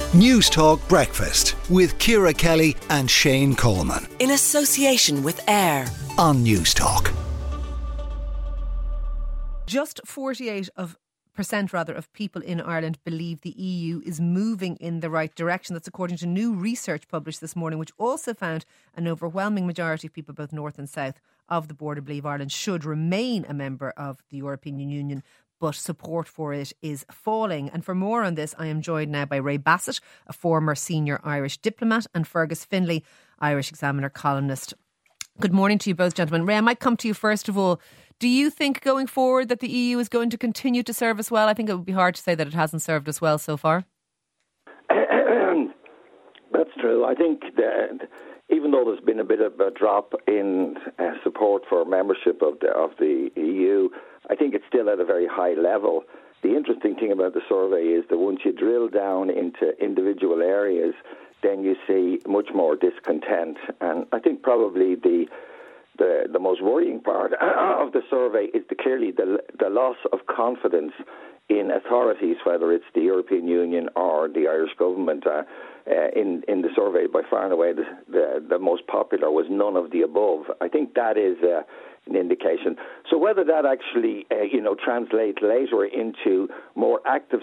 News Talk Breakfast with Ciara Kelly and Shane Coleman. In association with AIR On News Talk. Just 48% of people in Ireland believe the EU is moving in the right direction. That's according to new research published this morning, which also found an overwhelming majority of people, both north and south of the border, believe Ireland should remain a member of the European Union, but support for it is falling. And for more on this, I am joined now by Ray Bassett, a former senior Irish diplomat, and Fergus Finlay, Irish Examiner columnist. Good morning to you both, gentlemen. Ray, I might come to you first of all. Do you think going forward that the EU is going to continue to serve us well? I think it would be hard to say that it hasn't served us well so far. That's true. I think that even though there's been a bit of a drop in support for membership of the EU, I think it's still at a very high level. The interesting thing about the survey is that once you drill down into individual areas, then you see much more discontent. And I think probably the most worrying part of the survey is clearly the loss of confidence in authorities, whether it's the European Union or the Irish government. In the survey, by far and away, the most popular was none of the above. I think that is an indication. So whether that actually, translates later into more active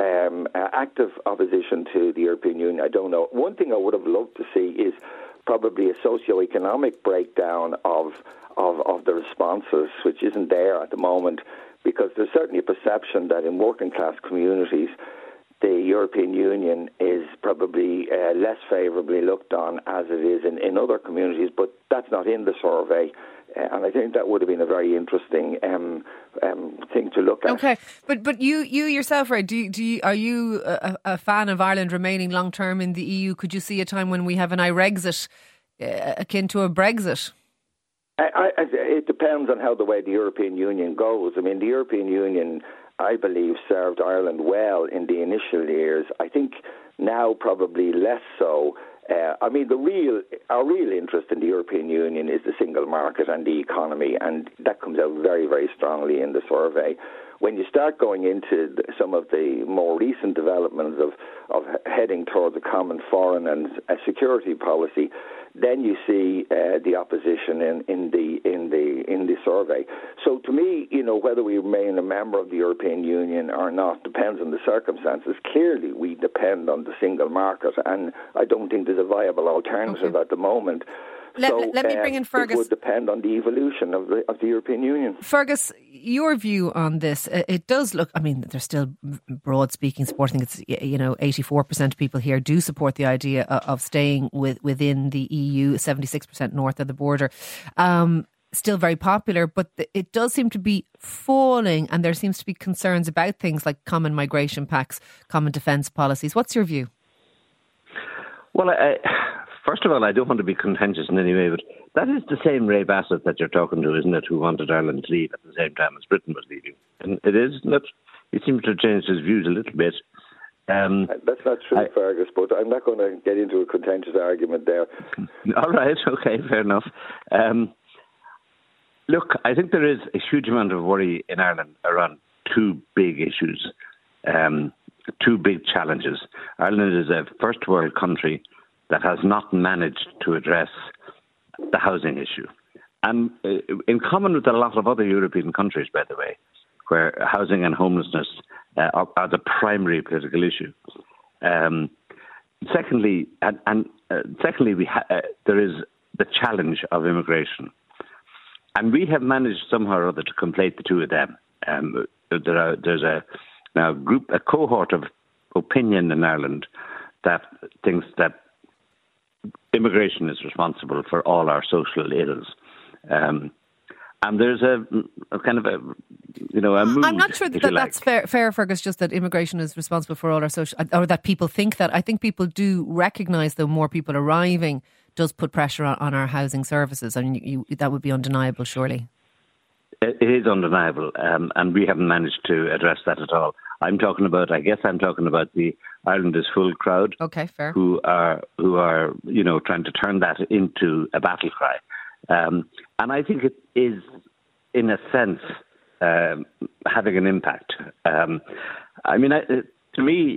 opposition to the European Union, I don't know. One thing I would have loved to see is probably a socio-economic breakdown of the responses, which isn't there at the moment, because there's certainly a perception that in working class communities, the European Union is probably less favourably looked on as it is in other communities, but that's not in the survey. And I think that would have been a very interesting thing to look at. Okay, but you yourself, Ray, are you a fan of Ireland remaining long term in the EU? Could you see a time when we have an Irexit akin to a Brexit? It depends on how the way the European Union goes. I mean, the European Union, I believe, served Ireland well in the initial years. I think now probably less so. Our real interest in the European Union is the single market and the economy, and that comes out very, very strongly in the survey. When you start going into some of the more recent developments of heading towards a common foreign and security policy, then you see the opposition in the survey. So to me, whether we remain a member of the European Union or not depends on the circumstances. Clearly, we depend on the single market, and I don't think there's a viable alternative at the moment. Let me bring in Fergus. It would depend on the evolution of the European Union. Fergus, your view on this? It does look. I mean, there's still broad speaking support. I think it's 84% of people here do support the idea of staying within the EU. 76% north of the border. Still very popular, but it does seem to be falling, and there seems to be concerns about things like common migration pacts, common defence policies. What's your view? Well, first of all, I don't want to be contentious in any way, but that is the same Ray Bassett that you're talking to, isn't it, who wanted Ireland to leave at the same time as Britain was leaving. And it is, he seems to have changed his views a little bit. That's not true, Fergus, but I'm not going to get into a contentious argument there. All right, okay, fair enough. Look, I think there is a huge amount of worry in Ireland around two big issues, two big challenges. Ireland is a first world country that has not managed to address the housing issue. And in common with a lot of other European countries, by the way, where housing and homelessness are the primary political issue. Secondly, there is the challenge of immigration. And we have managed somehow or other to conflate the two of them. There's a cohort of opinion in Ireland that thinks that immigration is responsible for all our social ills. And there's a kind of a mood. I'm not sure that's fair, Fergus, just that immigration is responsible for all our social, or that people think that. I think people do recognise, though, more people arriving does put pressure on our housing services. I mean, that would be undeniable, surely. It is undeniable, and we haven't managed to address that at all. I'm talking about the Ireland is Full crowd. Okay, fair. Who are trying to turn that into a battle cry. And I think it is, in a sense, having an impact. To me, the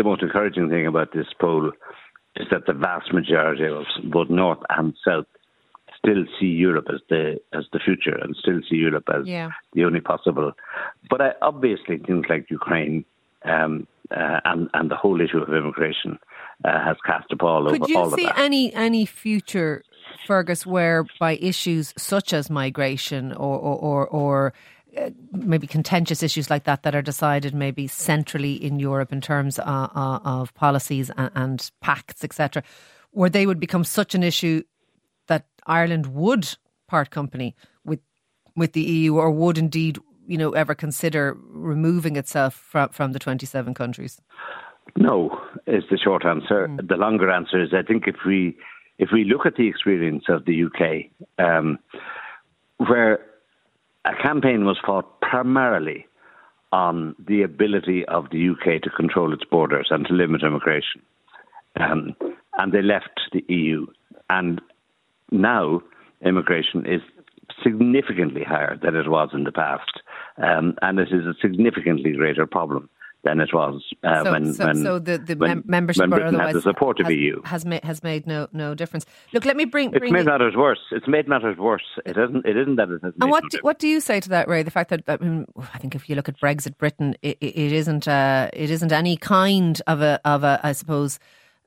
most encouraging thing about this poll is that the vast majority of both North and South still see Europe as the future and still see Europe as the only possible. But obviously things like Ukraine and the whole issue of immigration has cast a pall over all of that. Could you see any future, Fergus, whereby issues such as migration or maybe contentious issues like that are decided maybe centrally in Europe in terms of policies and pacts, etc., where they would become such an issue that Ireland would part company with the EU, or would indeed, ever consider removing itself from the 27 countries? No, is the short answer. The longer answer is, I think if we look at the experience of the UK, where a campaign was fought primarily on the ability of the UK to control its borders and to limit immigration, and they left the EU, and now immigration is significantly higher than it was in the past, and it is a significantly greater problem than it was when membership or Britain had the support of the EU. Has made no difference. Look, let me bring. It's made matters worse. It's made matters worse. It isn't that it has. And what do you say to that, Ray? The fact that I think if you look at Brexit Britain, it isn't any kind of a I suppose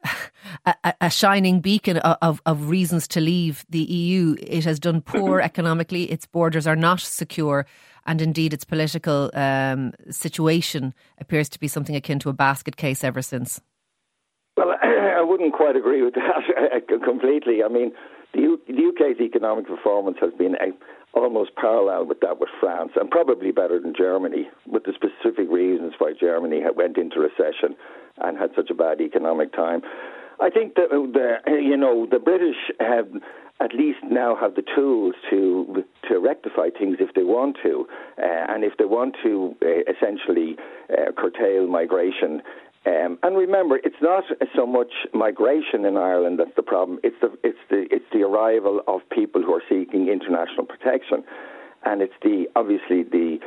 a shining beacon of reasons to leave the EU. It has done poor economically. Its borders are not secure. And indeed, its political situation appears to be something akin to a basket case ever since. Well, I wouldn't quite agree with that completely. I mean, the UK's economic performance has been almost parallel with that with France, and probably better than Germany, with the specific reasons why Germany went into recession and had such a bad economic time. I think that the British have at least now have the tools to rectify things if they want to, and if they want to essentially curtail migration. And remember, it's not so much migration in Ireland that's the problem. It's the arrival of people who are seeking international protection, and it's obviously the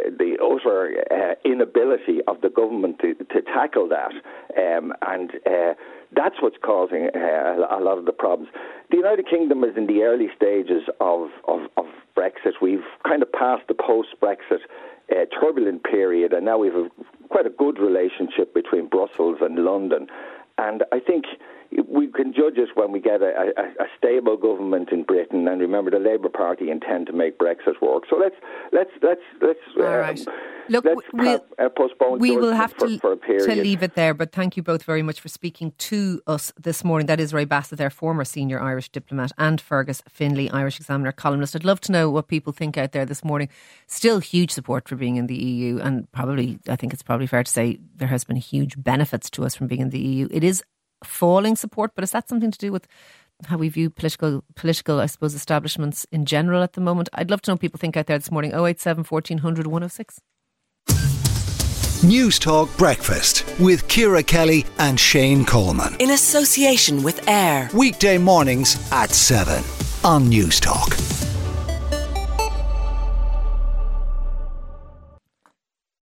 utter inability of the government to tackle that, and that's what's causing a lot of the problems. The United Kingdom is in the early stages of Brexit. We've kind of passed the post-Brexit turbulent period, and now we have quite a good relationship between Brussels and London. And I think we can judge it when we get a stable government in Britain. And remember, the Labour Party intend to make Brexit work. So let's Look, postpone. We will have for a period to leave it there. But thank you both very much for speaking to us this morning. That is Ray Bassett, their former senior Irish diplomat, and Fergus Finlay, Irish Examiner columnist. I'd love to know what people think out there this morning. Still huge support for being in the EU, and I think it's probably fair to say there has been huge benefits to us from being in the EU. It is falling support, but is that something to do with how we view political, I suppose, establishments in general at the moment? I'd love to know what people think out there this morning. 087 1400 106. News Talk Breakfast with Ciara Kelly and Shane Coleman. In association with AIR. Weekday mornings at 7 on News Talk.